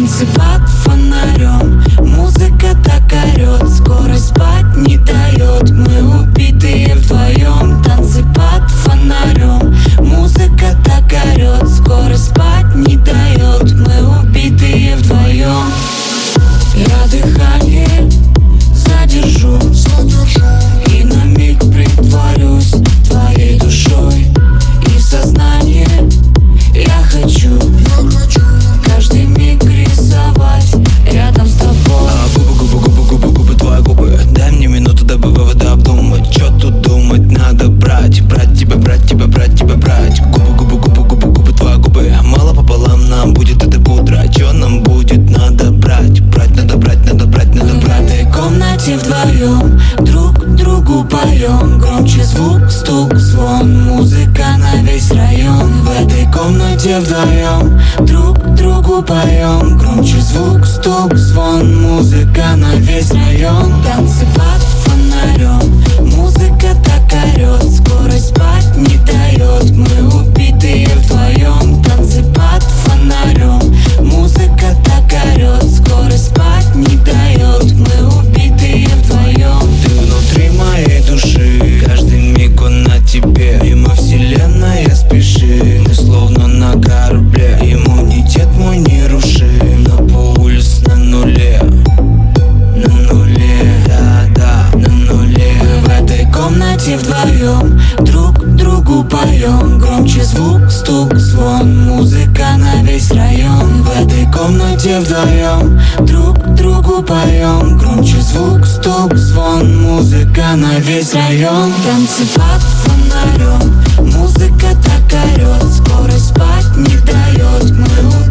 Танцы под фонарем, музыка так орет, скорость спать не дает. Мы убитые вдвоем. Танцы под фонарем, музыка так орет, скорость спать не дает. Мы убитые вдвоем. Я дыхание задержу и на миг притворюсь твоей душой. И в сознании я хочу каждый миг рисовать рядом с тобой. Губы, твои губы. Дай мне минуту, дабы выводы обдумать. Чё тут думать, надо брать. Брать тебя, брать тебя, брать тебя, брать. Губы, твои губы. Мало пополам нам будет это пудра. Чё нам будет, надо брать. Брать, надо брать, надо брать, надо брать. В этой комнате вдвоем друг другу поем. Громче звук, стук, звон, музыка на весь район. В этой комнате вдвоем друг другу поем. Громче звук, стук, звон, музыка на весь район. Танцы под фонарем, музыка так орет, скорость спать не дает. Мы убитые вдвоем. Танцы под фонарем, музыка так орет, скорость спать не дает. Мы убитые вдвоем. Ты внутри моей души, каждый миг он на тебе. Мимо вселенная спешит, мы словно на корабле. Иммунитет мой нерушим, но пульс на нуле. На нуле, да, на нуле. Мы в этой комнате вдвоем друг другу поем. Громче звук, стук, звон, музыка на весь район. В этой комнате вдвоем друг другу поем. Громче звук, стук, звон, музыка на весь район. Танцы под фонарем, музыка так орет, скорость спать не дает. Мы